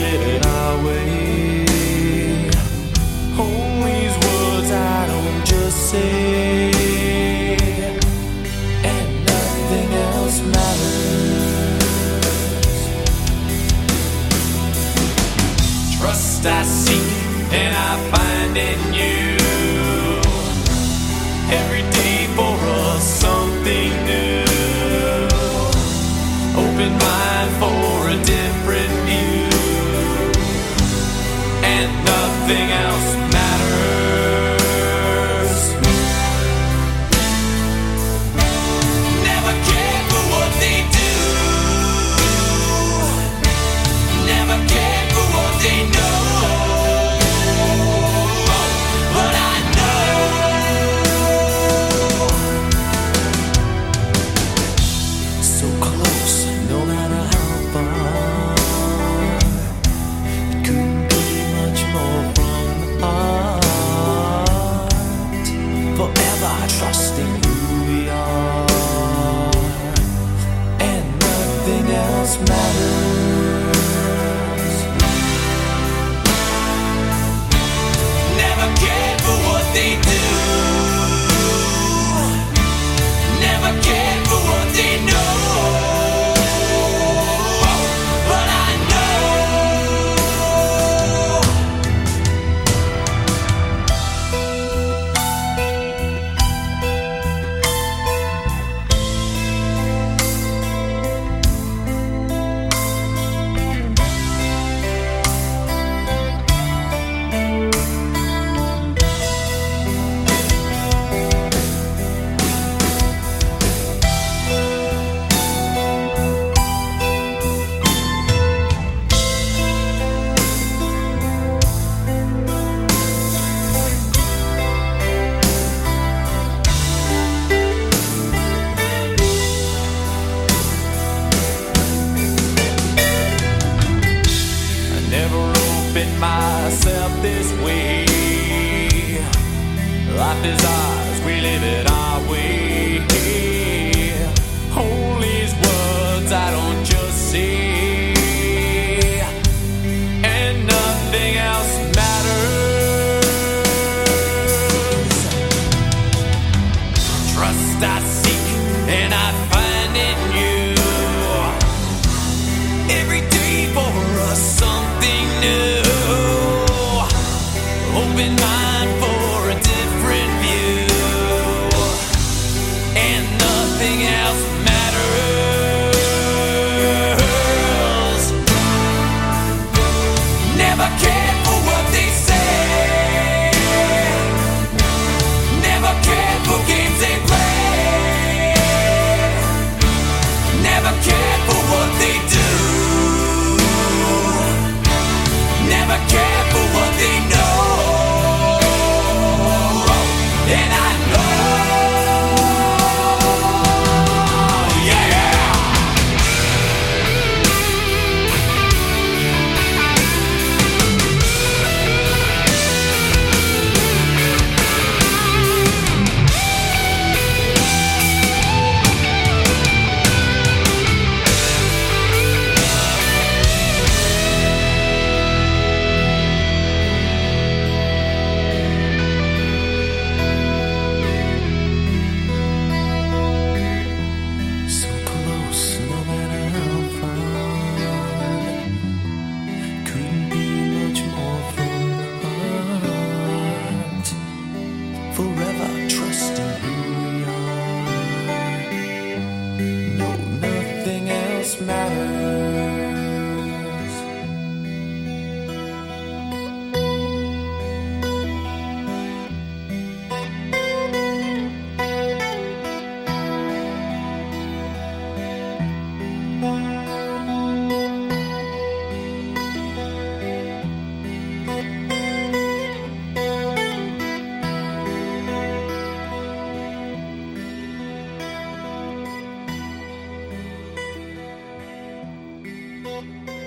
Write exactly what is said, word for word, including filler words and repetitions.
live it our way. Hold these words I don't just say, and nothing else matters. Trust I seek and I find in you. Every day for us something new. Open mind for a different view, and nothing else matters. Never cared for what they do. Never cared for what they know. But I know so close, no matter how far. It couldn't be much more from the heart. Forever trusting who we are, and nothing else matters. Never cared for what they do. Never cared for what they know. But I know myself this way. Life is ours, we live it our way. Hold these words I don't just say, and nothing else matters. Trust I seek and I find in you. Every day for us something new. Open mind for a different view, and nothing else matters. Never cared for what they say. Never cared for games they play. Never cared for what they do. Never cared for what they know. And I forever trusting who we are. No, nothing else matters. Thank you.